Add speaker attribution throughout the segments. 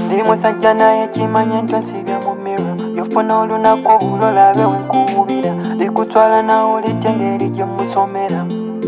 Speaker 1: Ndi musajja naye kimanya ntonsibya mu mirror yofuna olunaku obulolabe wenkuubira likutwala nawo litengeri gye musomera.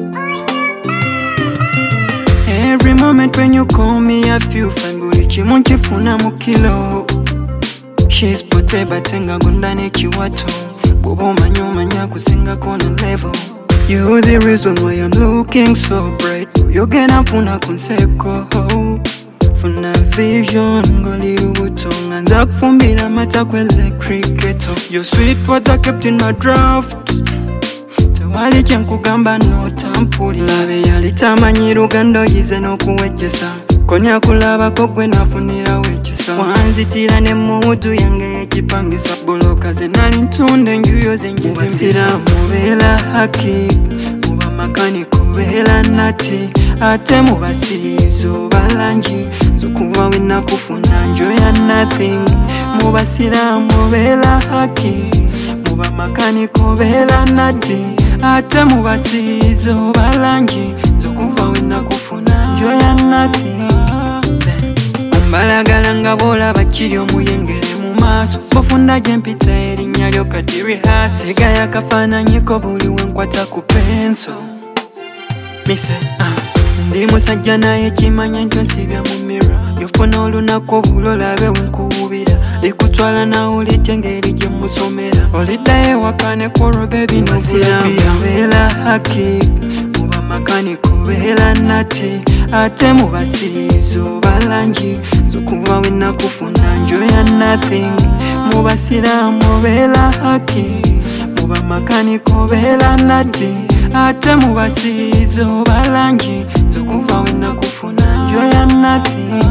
Speaker 1: Every moment when you call me I feel fine buli kimu nkifuna mu kilo. She's pote batenga gondane kiwato bobo omanya kusingako na level. You're the reason why I'm looking so bright. Yogena funa kunseko funa vision ngoli ubutonga nza kufumbira mata ku electric kettle. Your sweet water kept in my draft tewali kyenkugamba notampulira. Labe yalitamanyi Luganda yize n'okuwejjesa konya kulabako gwe nafunirawo ekisa. Wanzitira ne mudu yange ekipangisa boloka ze nali ntunda enjuyo zenjizimbisa. Mubeera haki muba makaniko beera nati ate mubasirizo balangi zokuba wenakufuna njoya nothing. Mubasiramu beera haki muba makaniko beera nati ate mubasirizo balangi zokuba wenakufuna njoya nothing. Mbalagala nga bw'olaba kiri omuyengere mu maaso bofunda gye mpita erinnya lyo kati rehearse. Sigaya kafaananyiko buli wenkwata ku penso. Mise ndi musajja naye kimanya ntonsibya mu mirror yofuna olunaku obulolabe wenkuubira likutwala nawo litengeri gye musomera. Oliddayo ewakane kwolwo bebi nobulabeera haki muba makaniko beera nati ate mubasirizo balangi zokuba wenakufuna njoya nothing. Mubasiramu beera haki muba makaniko beera nati ate mubasirizo balangi zokuba wenakufuna njoya nothing.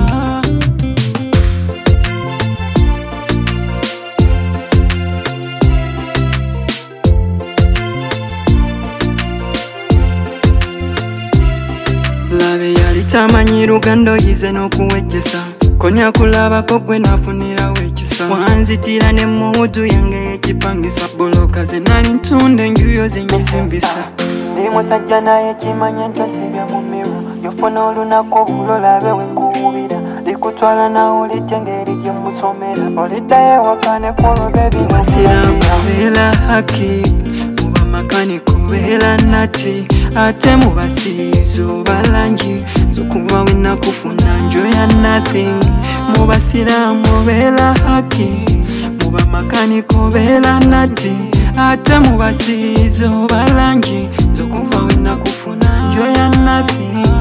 Speaker 1: Labe yalitamanyi Luganda yize n'okuwejjesa konya kulabako gwe nafunirawo ekisa. Wanzitira ne mudu yange ekipangisa boloka ze nali ntunda enjuyo zenjizimbisa. Ndi musajja naye kimanya ntonsibya mu mirror yofuna olunaku obulolabe wenkuubira likutwala nawo litengeri gye musomera. Oliddayo ewakane kwolwo bebi nobulabeera beera haki muba makaniko beera nati ate mubasirizo balangi zokuba wenakufuna njoya nothing. Mubasiramu beera haki muba makaniko beera nati ate mubasirizo balangi zokuba wenakufuna njoya nothing.